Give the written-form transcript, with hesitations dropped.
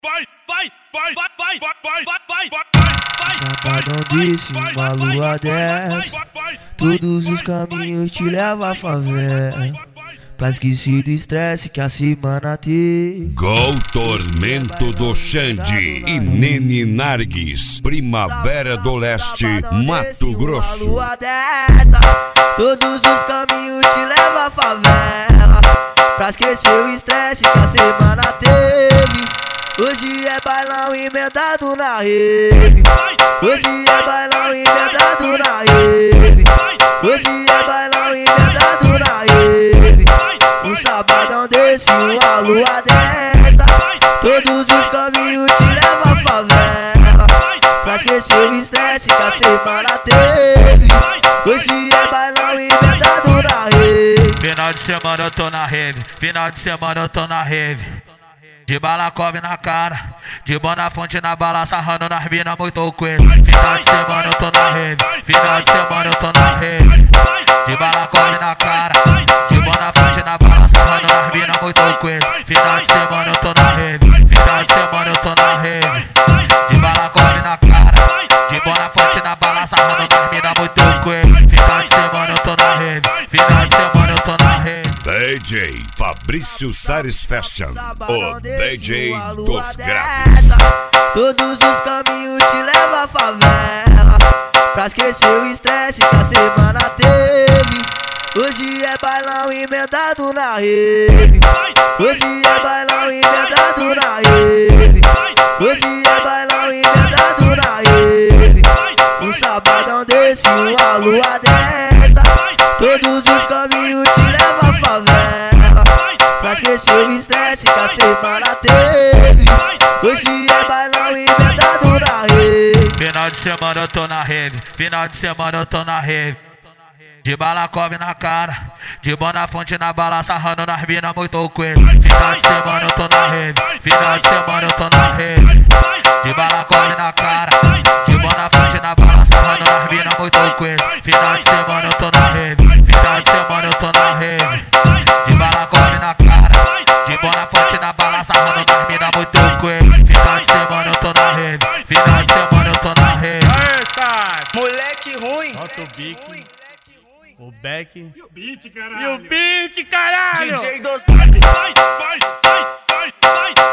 Safadão desse, uma lua dessa, todos os caminhos te levam à favela, pra esquecer do estresse que a semana teve. Com Tormento do Xande e Nene Narguis, Primavera do Leste, Mato Grosso. Uma lua dessa, todos os caminhos te levam à favela, pra esquecer o estresse que a semana teve. Hoje é bailão emendado na rede. Hoje é bailão emendado na rede. Hoje é bailão emendado na rede. Um sabadão desse, uma lua dessa, todos os caminhos te levam à favela, pra esquecer o estresse que a semana teve. Hoje é bailão emendado na rede. Final de semana eu tô na rave, final de semana eu tô na rave. De balacove na cara, de Bonafonte na bala, sarrando nas mina muito coisa. Final de semana eu tô na rave, final de semana eu tô na rave. De balacove na cara, de Bonafonte na bala, sarrando nas mina muito coisa. Final de semana eu tô na rave, final de semana eu tô na rave. De balacove na cara, de Bonafonte na bala, sarrando nas mina muito coisa. Final de semana eu tô na rave, final de semana eu tô na rave. DJ Fabrício Sares Fashion, o DJ dos graves. Todos os caminhos te levam à favela, pra esquecer o estresse que a semana teve. Hoje é bailão emendado na rede. Hoje é bailão emendado na rede. Hoje é bailão emendado na rede. Um sabadão desse, uma lua dessa, todos os caminhos te levam à favela, pra esquecer o estresse que a semana teve. Hoje é bailão emendado na rede. Final de semana eu tô na rave, final de semana eu tô na rave. De balacove na cara, de Bonafonte na bala, sarrando nas mina muito coisa. Final de semana eu tô na rave, final de semana eu tô na rave. De balacove na cara, de Bonafonte na bala, sarrando nas mina muito coisa. Final de semana eu tô na rave, final de semana eu tô na rave. De balacove na cara, de Bonafonte na bala, sarrando nas mina muito coisa. Final de semana eu tô na rave, final de semana eu tô na rave. Moleque ruim, Solta o bico, o back E o beat, caralho. e o beat, caralho! DJ dos Vai, vai, vai, vai, vai.